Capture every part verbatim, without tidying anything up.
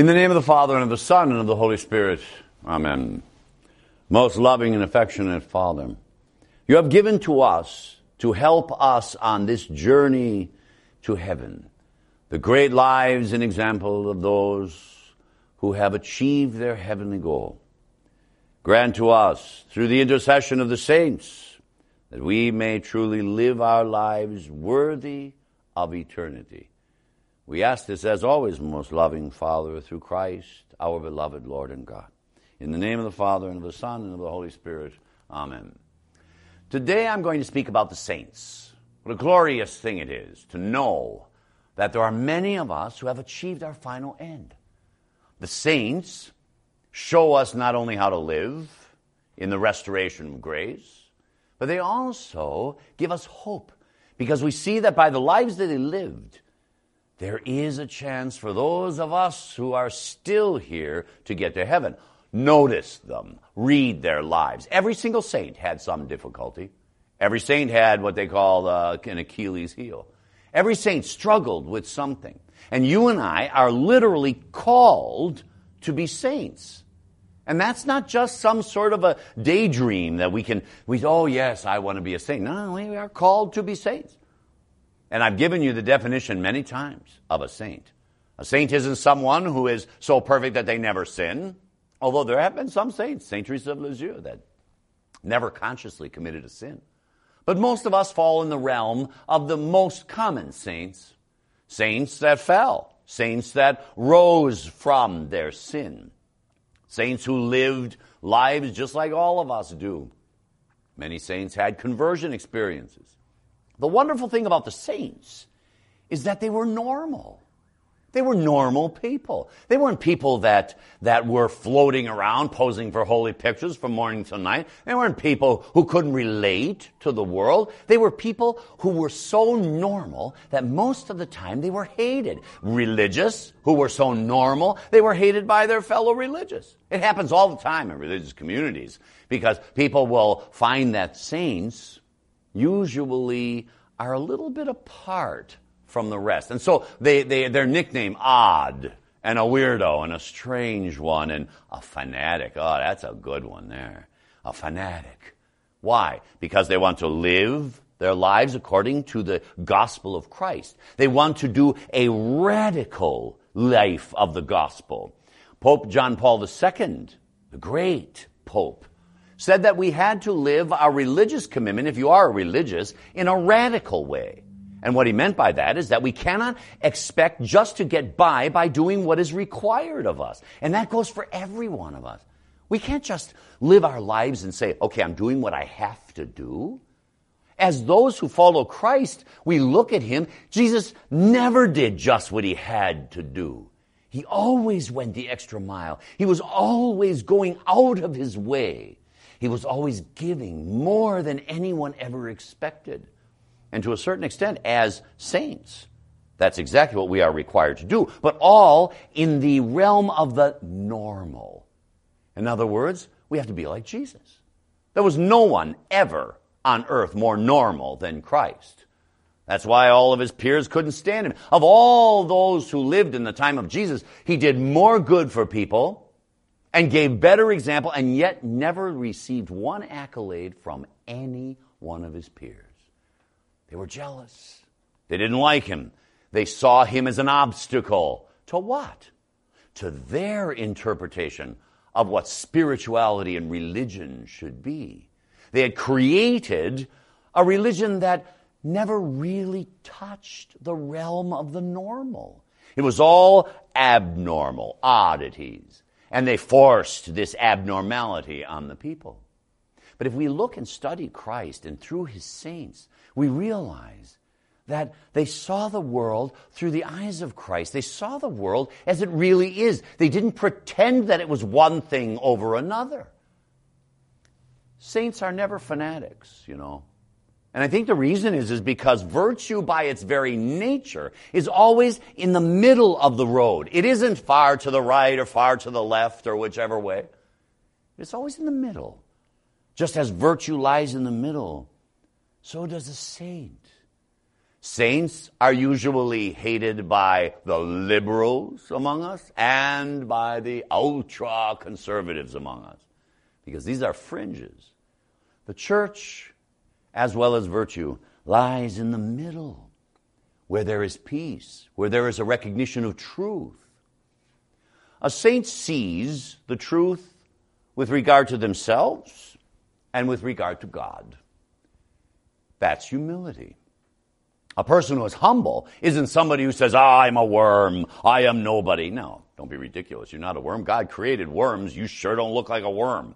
In the name of the Father, and of the Son, and of the Holy Spirit. Amen. Most loving and affectionate Father, you have given to us to help us on this journey to heaven the great lives and example of those who have achieved their heavenly goal. Grant to us, through the intercession of the saints, that we may truly live our lives worthy of eternity. We ask this, as always, most loving Father, through Christ, our beloved Lord and God. In the name of the Father, and of the Son, and of the Holy Spirit. Amen. Today I'm going to speak about the saints. What a glorious thing it is to know that there are many of us who have achieved our final end. The saints show us not only how to live in the restoration of grace, but they also give us hope, because we see that by the lives that they lived, there is a chance for those of us who are still here to get to heaven. Notice them. Read their lives. Every single saint had some difficulty. Every saint had what they call uh, an Achilles heel. Every saint struggled with something. And you and I are literally called to be saints. And that's not just some sort of a daydream that we can, we oh yes, I want to be a saint. No, we are called to be saints. And I've given you the definition many times of a saint. A saint isn't someone who is so perfect that they never sin, although there have been some saints, Saint Teresa of Lisieux, that never consciously committed a sin. But most of us fall in the realm of the most common saints, saints that fell, saints that rose from their sin, saints who lived lives just like all of us do. Many saints had conversion experiences. The wonderful thing about the saints is that they were normal. They were normal people. They weren't people that, that were floating around posing for holy pictures from morning till night. They weren't people who couldn't relate to the world. They were people who were so normal that most of the time they were hated. Religious, who were so normal, they were hated by their fellow religious. It happens all the time in religious communities, because people will find that saints usually are a little bit apart from the rest. And so they, they, they're nicknamed odd and a weirdo and a strange one and a fanatic. Oh, that's a good one there. A fanatic. Why? Because they want to live their lives according to the gospel of Christ. They want to do a radical life of the gospel. Pope John Paul the Second, the great Pope, said that we had to live our religious commitment, if you are religious, in a radical way. And what he meant by that is that we cannot expect just to get by by doing what is required of us. And that goes for every one of us. We can't just live our lives and say, okay, I'm doing what I have to do. As those who follow Christ, we look at him. Jesus never did just what he had to do. He always went the extra mile. He was always going out of his way. He was always giving more than anyone ever expected. And to a certain extent, as saints, that's exactly what we are required to do, but all in the realm of the normal. In other words, we have to be like Jesus. There was no one ever on earth more normal than Christ. That's why all of his peers couldn't stand him. Of all those who lived in the time of Jesus, he did more good for people and gave better example, and yet never received one accolade from any one of his peers. They were jealous. They didn't like him. They saw him as an obstacle. To what? To their interpretation of what spirituality and religion should be. They had created a religion that never really touched the realm of the normal. It was all abnormal, oddities. And they forced this abnormality on the people. But if we look and study Christ and through his saints, we realize that they saw the world through the eyes of Christ. They saw the world as it really is. They didn't pretend that it was one thing over another. Saints are never fanatics, you know. And I think the reason is, is because virtue by its very nature is always in the middle of the road. It isn't far to the right or far to the left or whichever way. It's always in the middle. Just as virtue lies in the middle, so does a saint. Saints are usually hated by the liberals among us and by the ultra-conservatives among us, because these are fringes. The church, as well as virtue, lies in the middle, where there is peace, where there is a recognition of truth. A saint sees the truth with regard to themselves and with regard to God. That's humility. A person who is humble isn't somebody who says, oh, I'm a worm, I am nobody. No, don't be ridiculous. You're not a worm. God created worms. You sure don't look like a worm.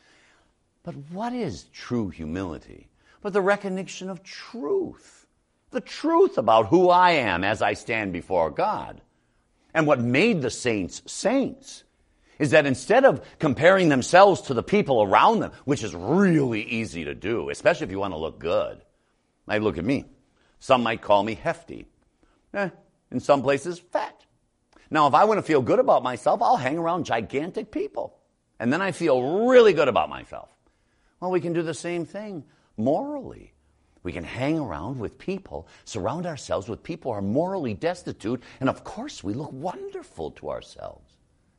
But what is true humility? But the recognition of truth. The truth about who I am as I stand before God. And what made the saints saints is that instead of comparing themselves to the people around them, which is really easy to do, especially if you want to look good. Like, look at me. Some might call me hefty. Eh, in some places, fat. Now, if I want to feel good about myself, I'll hang around gigantic people. And then I feel really good about myself. Well, we can do the same thing morally. We can hang around with people, surround ourselves with people who are morally destitute, and of course we look wonderful to ourselves.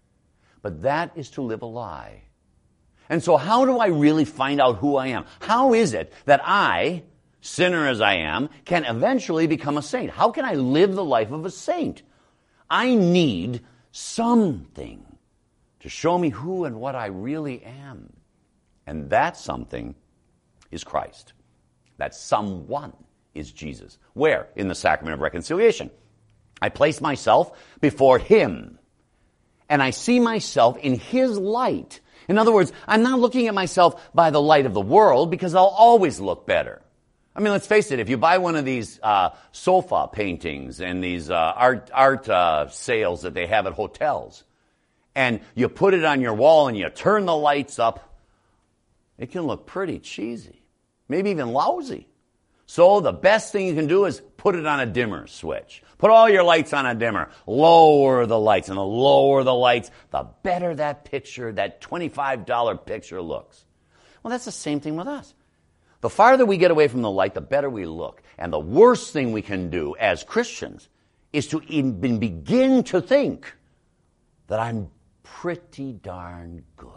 But that is to live a lie. And so how do I really find out who I am? How is it that I, sinner as I am, can eventually become a saint? How can I live the life of a saint? I need something to show me who and what I really am. And that something is Christ. That someone is Jesus. Where? In the sacrament of reconciliation. I place myself before Him, and I see myself in His light. In other words, I'm not looking at myself by the light of the world, because I'll always look better. I mean, let's face it, if you buy one of these uh, sofa paintings and these uh, art, art uh, sales that they have at hotels, and you put it on your wall and you turn the lights up, it can look pretty cheesy. Maybe even lousy. So the best thing you can do is put it on a dimmer switch. Put all your lights on a dimmer. Lower the lights. And the lower the lights, the better that picture, that twenty-five dollars picture looks. Well, that's the same thing with us. The farther we get away from the light, the better we look. And the worst thing we can do as Christians is to even begin to think that I'm pretty darn good.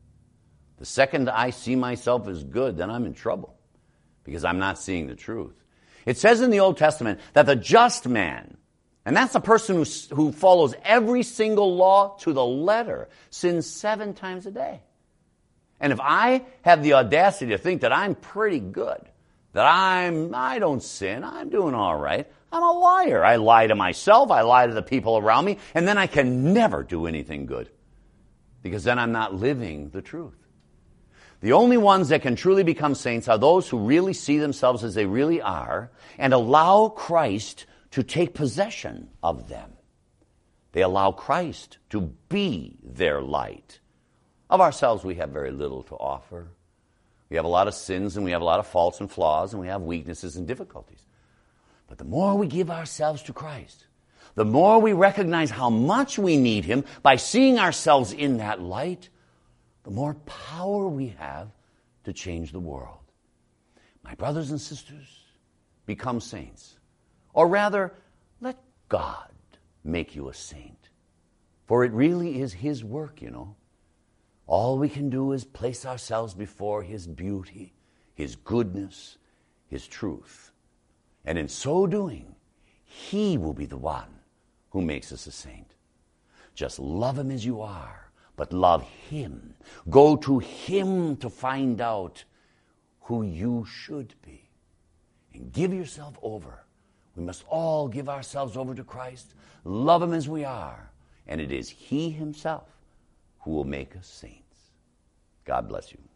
The second I see myself as good, then I'm in trouble, because I'm not seeing the truth. It says in the Old Testament that the just man, and that's the person who, who follows every single law to the letter, sins seven times a day. And if I have the audacity to think that I'm pretty good, that I'm, I don't sin, I'm doing all right, I'm a liar. I lie to myself, I lie to the people around me, and then I can never do anything good, because then I'm not living the truth. The only ones that can truly become saints are those who really see themselves as they really are and allow Christ to take possession of them. They allow Christ to be their light. Of ourselves, we have very little to offer. We have a lot of sins, and we have a lot of faults and flaws, and we have weaknesses and difficulties. But the more we give ourselves to Christ, the more we recognize how much we need Him by seeing ourselves in that light, the more power we have to change the world. My brothers and sisters, become saints. Or rather, let God make you a saint. For it really is His work, you know. All we can do is place ourselves before His beauty, His goodness, His truth. And in so doing, He will be the one who makes us a saint. Just love Him as you are. But love Him. Go to Him to find out who you should be. And give yourself over. We must all give ourselves over to Christ. Love Him as we are. And it is He Himself who will make us saints. God bless you.